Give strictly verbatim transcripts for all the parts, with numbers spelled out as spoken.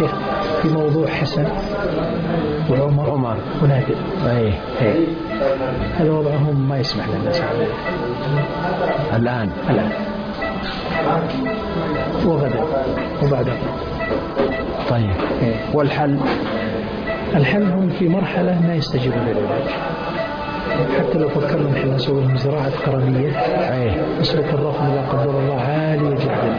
شيخ في موضوع حسن وعمر عمر ونادر. ايه ايه هذا وضعهم ما يسمح لنا سعادة الآن الآن وغدا وبعد. طيب إيه. والحل؟ الحل هم في مرحلة ما يستجيبون للعلاج، حتى لو فكرنا نحن نسوي لهم زراعة قرنية نسبة الرفض لا قدر الله عالية جدا.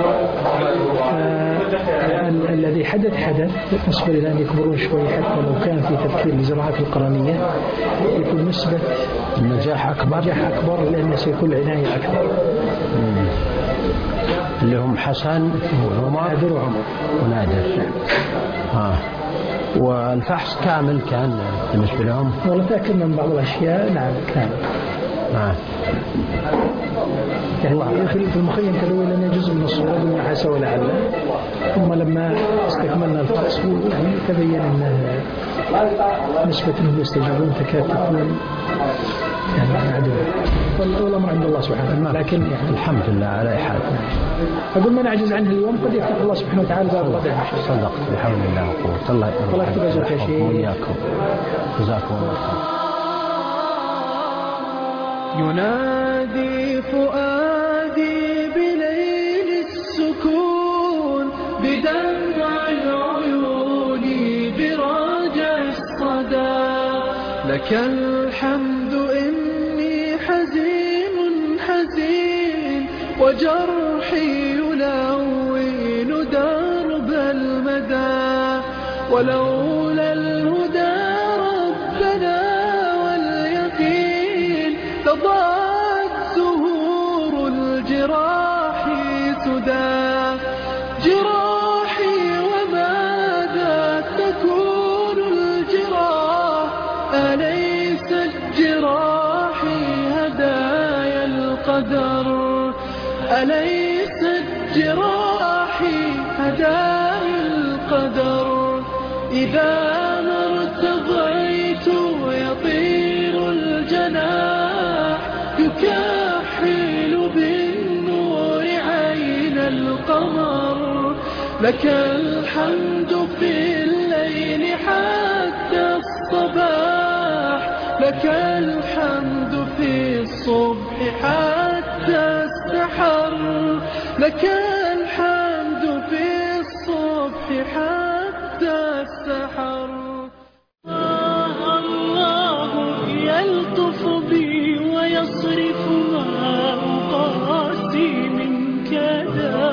الذي حدث حدث بالنسبة لأن يكبرون شوي، حتى لو كان في تفكير لزراعة القرنية يكون نسبة النجاح أكبر نجاح أكبر لأنه سيكون عناية أكثر. مم. اللي هم حسن ونادر وعمر ونادر. آه. والفحص كامل كان بالنسبة لهم؟ والله تأكدنا من بعض الأشياء. نعم كامل. آه. يعني في المخيم الأول لنا جزء من الصورة دون عسى ولعل، ثم لما استكملنا الفحص يعني تبين أن نسبة أنهم يستجيبون تكاد تكون يعني معدومة، والأمر عند الله سبحانه وتعالى. لكن يعني الحمد لله على حال. أقول ما نعجز عنه اليوم قد يفتح الله سبحانه وتعالى باب غدا. صدقت بحول الله وقوة. الله يحفظكم وإياكم. جزاكم الله خير. ينادي فؤادي بليل السكون بدمع العيون برجع الصدى. لك الحمد إني حزين حزين وجرحي يلون درب المدى. ولولا الهدى ربنا واليقين لضاعت زهور الجراح سدى. جراحي وماذا تكون الجراح أليست جراحي هدايا القدر. أليست جراحي هدايا القدر. إذا ما ارتضيت يطير الجناح يكحل بالنور عين القمر. لك الحمد في الليل حتى الصباح. لك الحمد في الصبح حتى السحر. لك الحمد في الصبح حتى السحر. الله يلطف بي ويصرف ما أقاسي من كذا.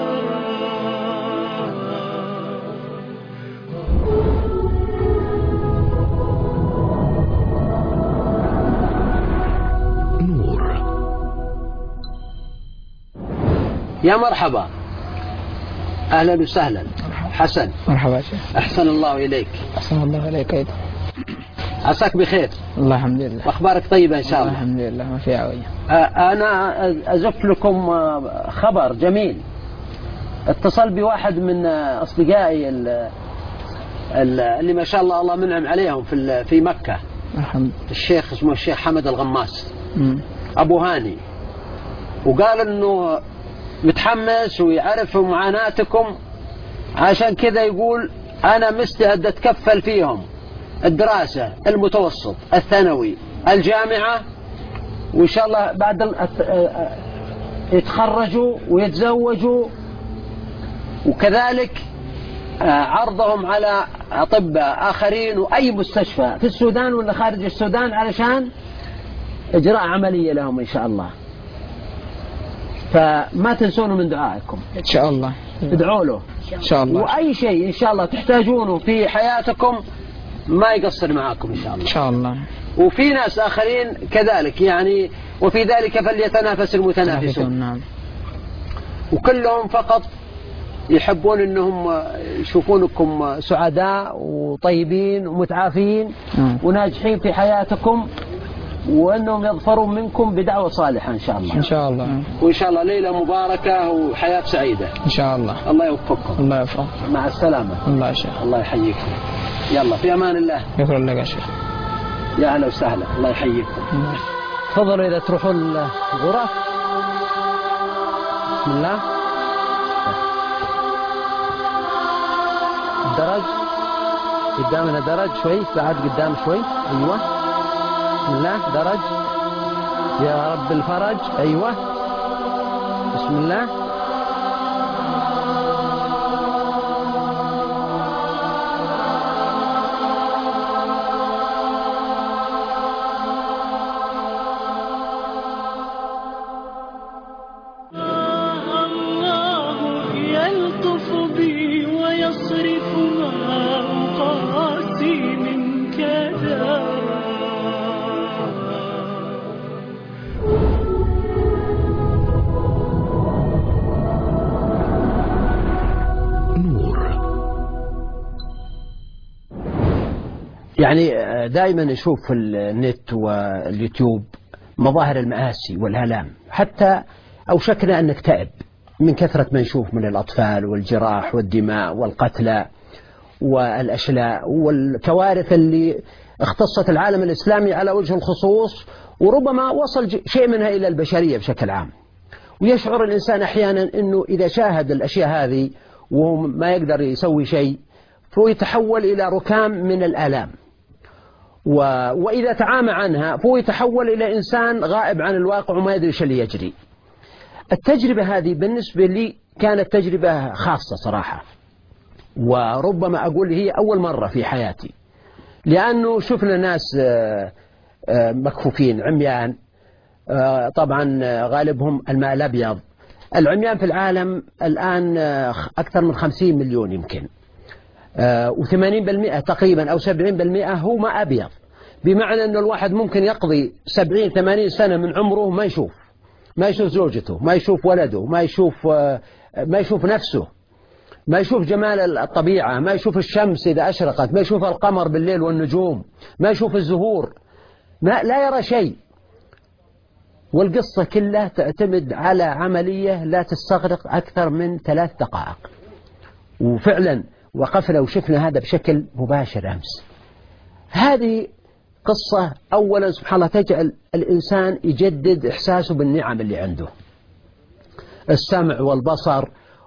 نور. يا مرحبا، أهلا وسهلا. حسن. مرحبا شيخ. أحسن الله إليك. أحسن الله إليك أيضا. عساك بخير. الله الحمد لله. وأخبارك طيبة إن شاء الله. الحمد لله ما في عوية. أنا أزف لكم خبر جميل. اتصل بواحد من أصدقائي اللي ما شاء الله الله منعم عليهم في في مكة. الحمد. الشيخ اسمه الشيخ حمد الغماس. م. أبو هاني. وقال إنه متحمس ويعرف معاناتكم، عشان كذا يقول أنا مستعد أتكفل فيهم الدراسة، المتوسط، الثانوي، الجامعة، وإن شاء الله بعد يتخرجوا ويتزوجوا، وكذلك عرضهم على أطباء آخرين وأي مستشفى في السودان ولا خارج السودان علشان إجراء عملية لهم إن شاء الله. فما تنسونه من دعائكم إن شاء الله. ادعوا له إن شاء الله. وأي شيء إن شاء الله تحتاجونه في حياتكم ما يقصر معاكم إن شاء الله. إن شاء الله. وفي ناس آخرين كذلك يعني، وفي ذلك فليتنافس المتنافسون. نعم. وكلهم فقط يحبون أنهم يشوفونكم سعداء وطيبين ومتعافين نعم. وناجحين في حياتكم، وأنهم يظفرون منكم بدعوة صالحة إن شاء الله. إن شاء الله. وإن شاء الله ليلة مباركة وحياة سعيدة إن شاء الله. الله يوفقكم. الله يوفقك. مع السلامة. الله يا شيخ. الله يحييكم. يلا في أمان الله. شكرا لك يا شيخ. يا أهلا وسهلا. الله يحييكم. تفضلوا إذا تروحوا الغرف. بسم الله. درج قدامنا درج شوي بعد قدام شوي أيوة بسم الله درج يا رب الفرج أيوة بسم الله يعني دائما نشوف في النت واليوتيوب مظاهر المآسي والآلام، حتى أوشكنا أن نكتئب من كثرة ما نشوف من الأطفال والجراح والدماء والقتلى والأشلاء والكوارث اللي اختصت العالم الإسلامي على وجه الخصوص، وربما وصل شيء منها إلى البشرية بشكل عام. ويشعر الإنسان أحيانا أنه إذا شاهد الأشياء هذه وهو ما يقدر يسوي شيء فهو يتحول إلى ركام من الآلام، و... وإذا تعامى عنها فهو يتحول إلى إنسان غائب عن الواقع وما يدري ايش اللي يجري. التجربة هذه بالنسبة لي كانت تجربة خاصة صراحة، وربما أقول هي أول مرة في حياتي، لأنه شفنا ناس مكفوفين عميان، طبعا غالبهم الماء الأبيض. العميان في العالم الآن أكثر من خمسين مليون يمكن، وثمانين بالمئة تقريبا أو سبعين بالمئة هو ماء أبيض، بمعنى أن الواحد ممكن يقضي سبعين ثمانين سنة من عمره ما يشوف ما يشوف زوجته، ما يشوف ولده، ما يشوف ما يشوف نفسه، ما يشوف جمال الطبيعة، ما يشوف الشمس إذا أشرقت، ما يشوف القمر بالليل والنجوم، ما يشوف الزهور، ما لا يرى شيء. والقصة كلها تعتمد على عملية لا تستغرق أكثر من ثلاث دقائق. وفعلا وقفنا وشفنا هذا بشكل مباشر أمس. هذه قصة أولا سبحان الله تجعل الإنسان يجدد إحساسه بالنعم اللي عنده، السمع والبصر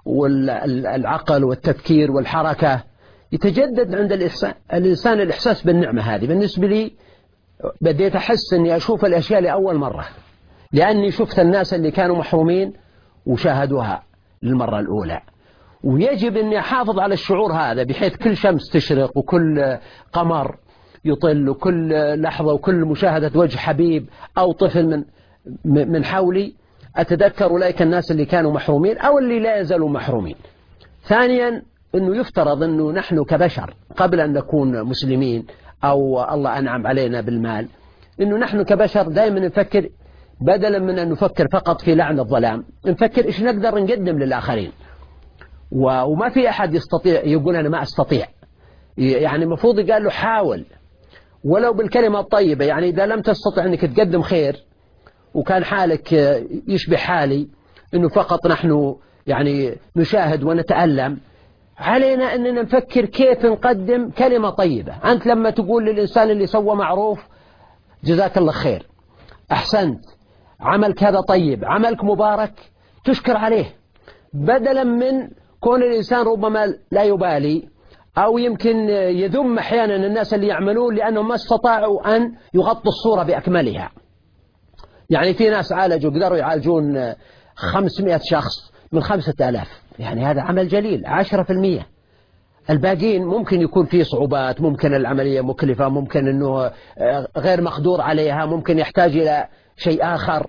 والعقل والتفكير والحركة، يتجدد عند الإنسان الإحساس بالنعمة هذه. بالنسبة لي بديت أحس أني أشوف الأشياء لأول مرة، لأني شفت الناس اللي كانوا محرومين وشاهدوها للمرة الأولى. ويجب أني أحافظ على الشعور هذا، بحيث كل شمس تشرق وكل قمر يطل وكل لحظة وكل مشاهدة وجه حبيب أو طفل من من حولي أتذكر أولئك الناس اللي كانوا محرومين أو اللي لا يزالوا محرومين. ثانيا أنه يفترض أنه نحن كبشر قبل أن نكون مسلمين أو الله أنعم علينا بالمال، أنه نحن كبشر دائما نفكر بدلا من أن نفكر فقط في لعن الظلام، نفكر إيش نقدر نقدم للآخرين. وما في أحد يستطيع يقول أنا ما أستطيع، يعني المفروض يقال له حاول ولو بالكلمة الطيبة. يعني إذا لم تستطع أنك تقدم خير وكان حالك يشبه حالي أنه فقط نحن يعني نشاهد ونتألم، علينا أننا نفكر كيف نقدم كلمة طيبة. أنت لما تقول للإنسان اللي سوى معروف جزاك الله خير، أحسنت، عملك هذا طيب، عملك مبارك، تشكر عليه، بدلا من كون الإنسان ربما لا يبالي أو يمكن يذم أحيانا الناس اللي يعملون لأنهم ما استطاعوا أن يغطوا الصورة بأكملها. يعني في ناس عالجوا قدروا يعالجون خمسمائة شخص من خمسة آلاف، يعني هذا عمل جليل، عشرة في المية. الباقين ممكن يكون فيه صعوبات، ممكن العملية مكلفة، ممكن أنه غير مقدور عليها، ممكن يحتاج إلى شيء آخر.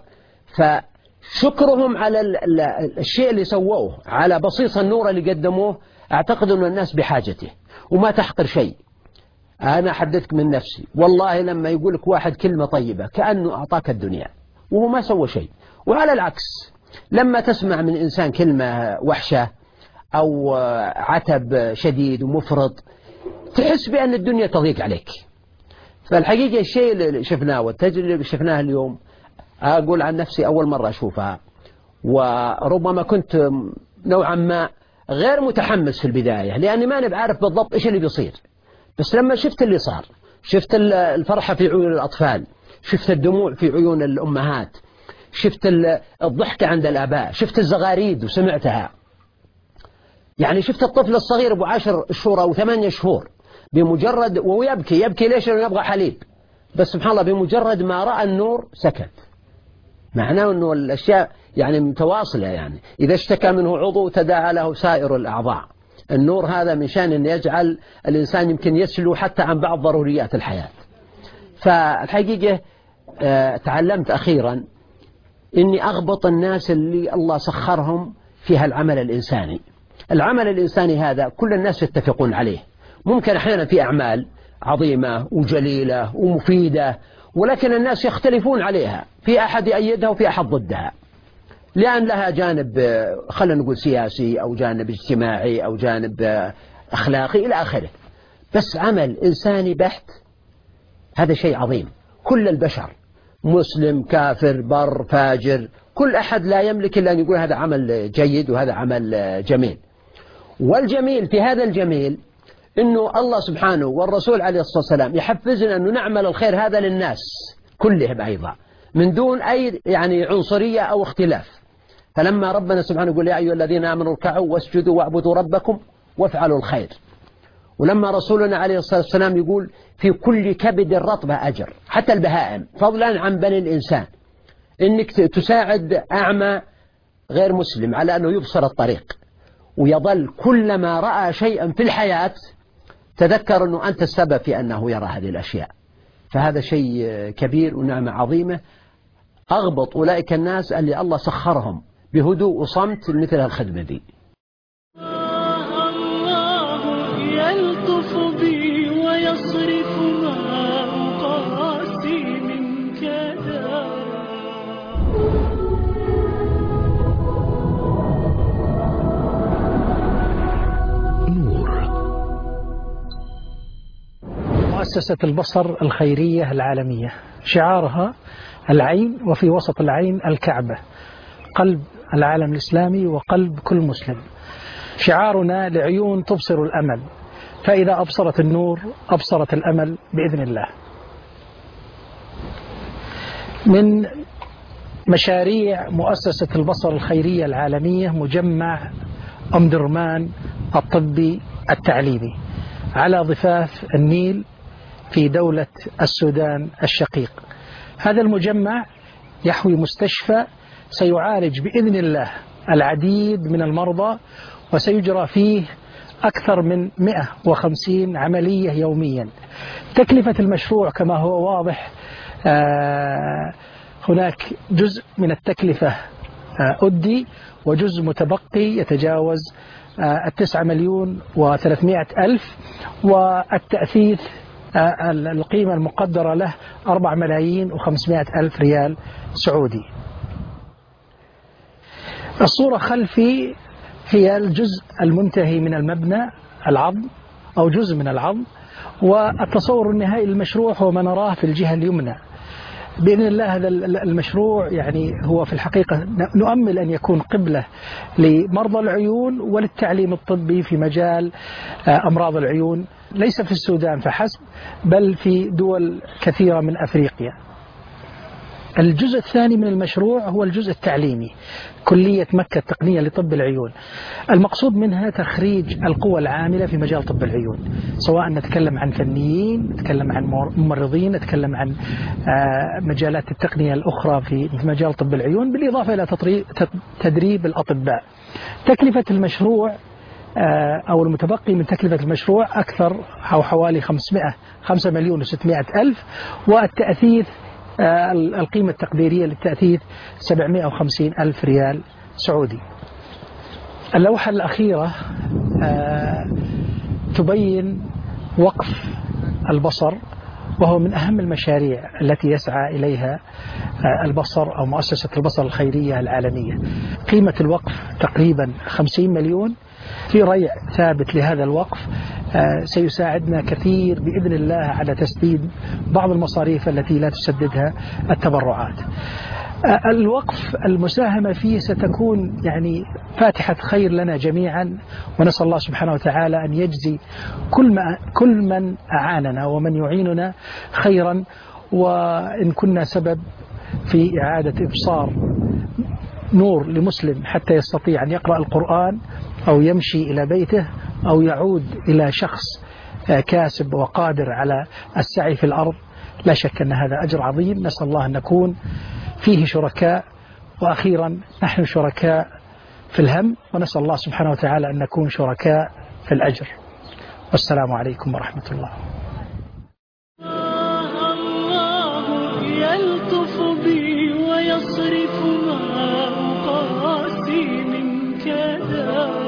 فشكرهم على الشيء اللي سووه، على بصيص النور اللي قدموه، أعتقد أن الناس بحاجته. وما تحقر شيء. أنا حدثك من نفسي، والله لما يقولك واحد كلمة طيبة كأنه أعطاك الدنيا وهو ما سوى شيء. وعلى العكس لما تسمع من إنسان كلمة وحشة أو عتب شديد ومفرط تحس بأن الدنيا تضيق عليك. فالحقيقة الشيء اللي شفناه والتجربة اللي شفناها اليوم أقول عن نفسي أول مرة أشوفها، وربما كنت نوعا ما غير متحمس في البداية لأني ما أنا بعرف بالضبط إيش اللي بيصير. بس لما شفت اللي صار، شفت الفرحة في عيون الأطفال، شفت الدموع في عيون الأمهات، شفت الضحكة عند الآباء، شفت الزغاريد وسمعتها، يعني شفت الطفل الصغير أبو عشر شهور أو ثمانية شهور بمجرد ويبكي يبكي ليش؟ لأنه يبغى حليب، بس سبحان الله بمجرد ما رأى النور سكت. معناه أنه الأشياء يعني متواصلة، يعني إذا اشتكى منه عضو تداعى له سائر الأعضاء. النور هذا من شأن أن يجعل الإنسان يمكن يسلو حتى عن بعض ضروريات الحياة. فالحقيقة تعلمت أخيرا إني أغبط الناس اللي الله سخرهم في هالعمل الإنساني. العمل الإنساني هذا كل الناس يتفقون عليه، ممكن أحيانا في أعمال عظيمة وجليلة ومفيدة، ولكن الناس يختلفون عليها، في أحد يأيدها وفي أحد ضدها، لأن لها جانب خلينا نقول سياسي أو جانب اجتماعي أو جانب أخلاقي إلى آخره. بس عمل إنساني بحت هذا شيء عظيم. كل البشر مسلم كافر بر فاجر كل أحد لا يملك إلا أن يقول هذا عمل جيد وهذا عمل جميل. والجميل في هذا الجميل إنه الله سبحانه والرسول عليه الصلاة والسلام يحفزنا أنه نعمل الخير هذا للناس كلهم أيضا من دون أي يعني عنصرية أو اختلاف. فلما ربنا سبحانه يقول يا أيها الذين آمنوا اركعوا واسجدوا واعبدوا ربكم وافعلوا الخير، ولما رسولنا عليه الصلاة والسلام يقول في كل كبد رطبة أجر، حتى البهائم فضلا عن بني الإنسان، إنك تساعد أعمى غير مسلم على أنه يبصر الطريق، ويظل كلما رأى شيئا في الحياة تذكر أنه أنت السبب في أنه يرى هذه الأشياء. فهذا شيء كبير ونعمة عظيمة. أغبط أولئك الناس اللي الله سخرهم بهدوء وصمت مثل الخدمة دي. الله يلطف بي ويصرف ما أقاسي من كذا. مؤسسة البصر الخيرية العالمية شعارها العين، وفي وسط العين الكعبة، قلب العالم الإسلامي وقلب كل مسلم. شعارنا لعيون تبصر الأمل، فإذا أبصرت النور أبصرت الأمل بإذن الله. من مشاريع مؤسسة البصر الخيرية العالمية مجمع أم درمان الطبي التعليمي على ضفاف النيل في دولة السودان الشقيق. هذا المجمع يحوي مستشفى سيعالج بإذن الله العديد من المرضى، وسيجرى فيه أكثر من مئة وخمسين عملية يوميا. تكلفة المشروع كما هو واضح آه هناك جزء من التكلفة آه أدي، وجزء متبقي يتجاوز آه التسعة مليون وثلاثمائة ألف، والتأثيث آه القيمة المقدرة له أربع ملايين وخمسمائة ألف ريال سعودي. الصورة خلفي هي الجزء المنتهي من المبنى العظم أو جزء من العظم، والتصور النهائي للمشروع هو ما نراه في الجهة اليمنى. بإذن الله هذا المشروع يعني هو في الحقيقة نؤمل أن يكون قبلة لمرضى العيون وللتعليم الطبي في مجال أمراض العيون، ليس في السودان فحسب بل في دول كثيرة من أفريقيا. الجزء الثاني من المشروع هو الجزء التعليمي، كلية مكة التقنية لطب العيون. المقصود منها تخريج القوى العاملة في مجال طب العيون، سواء نتكلم عن فنيين، نتكلم عن ممرضين، نتكلم عن مجالات التقنية الأخرى في مجال طب العيون، بالإضافة إلى تدريب الأطباء. تكلفة المشروع أو المتبقي من تكلفة المشروع أكثر أو حوالي خمسمائة خمسة مليون وستمائة ألف، والتأثيث القيمة التقديرية للتأثيث سبعمائة وخمسين ألف ريال سعودي. اللوحة الأخيرة تبين وقف البصر، وهو من أهم المشاريع التي يسعى إليها البصر أو مؤسسة البصر الخيرية العالمية. قيمة الوقف تقريبا خمسين مليون. في ريع ثابت لهذا الوقف سيساعدنا كثير بإذن الله على تسديد بعض المصاريف التي لا تسددها التبرعات. الوقف المساهمة فيه ستكون يعني فاتحة خير لنا جميعا، ونسأل الله سبحانه وتعالى أن يجزي كل, ما كل من أعاننا ومن يعيننا خيرا. وإن كنا سبب في إعادة إبصار نور لمسلم حتى يستطيع أن يقرأ القرآن أو يمشي إلى بيته أو يعود إلى شخص كاسب وقادر على السعي في الأرض، لا شك أن هذا أجر عظيم، نسأل الله أن نكون فيه شركاء. وأخيرا نحن شركاء في الهم، ونسأل الله سبحانه وتعالى أن نكون شركاء في الأجر. والسلام عليكم ورحمة الله. الله يلطف بي ويصرف ما أقاسي من كدار.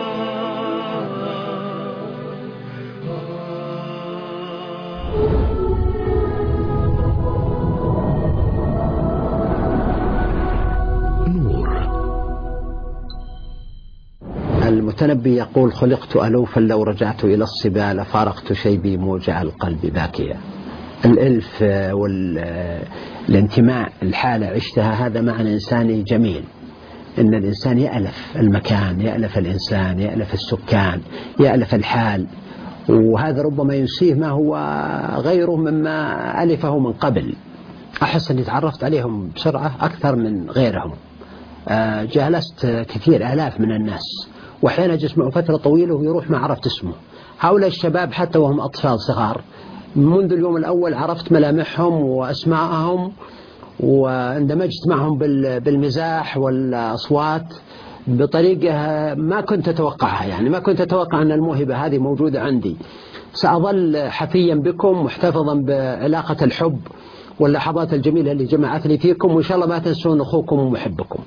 المتنبي يقول: خلقت ألوفا لو رجعت إلى الصبا لفارقت شيبي موجع القلب باكيا. الألف والانتماء الحالة عشتها هذا معنى إنساني جميل، إن الإنسان يألف المكان، يألف الإنسان، يألف السكان، يألف الحال، وهذا ربما ينسيه ما هو غيره مما ألفه من قبل. أحس أني تعرفت عليهم بسرعة أكثر من غيرهم. جالست كثير آلاف من الناس، وأحيانا جلس معه فترة طويلة ويروح ما عرفت اسمه. هؤلاء الشباب حتى وهم أطفال صغار منذ اليوم الأول عرفت ملامحهم وأسماءهم، واندمجت معهم بالمزاح والأصوات بطريقة ما كنت أتوقعها. يعني ما كنت أتوقع أن الموهبة هذه موجودة عندي. سأظل حفيا بكم محتفظا بعلاقة الحب واللحظات الجميلة اللي جمعتني فيكم، وإن شاء الله ما تنسون أخوكم ومحبكم.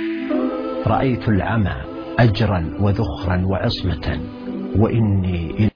رأيت العمى أجرا وذخرا وعصمة، وإني